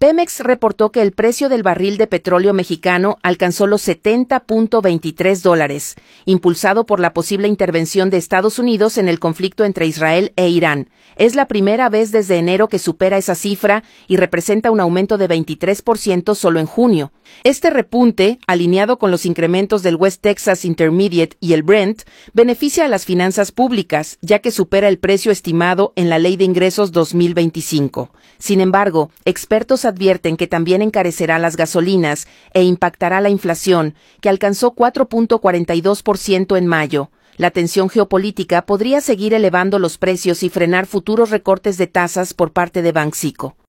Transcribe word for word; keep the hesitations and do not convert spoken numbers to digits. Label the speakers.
Speaker 1: Pemex reportó que el precio del barril de petróleo mexicano alcanzó los setenta punto veintitrés dólares, impulsado por la posible intervención de Estados Unidos en el conflicto entre Israel e Irán. Es la primera vez desde enero que supera esa cifra y representa un aumento de veintitrés por ciento solo en junio. Este repunte, alineado con los incrementos del West Texas Intermediate y el Brent, beneficia a las finanzas públicas, ya que supera el precio estimado en la Ley de Ingresos dos mil veinticinco. Sin embargo, expertos advierten que también encarecerá las gasolinas e impactará la inflación, que alcanzó cuatro punto cuarenta y dos por ciento en mayo. La tensión geopolítica podría seguir elevando los precios y frenar futuros recortes de tasas por parte de Banxico.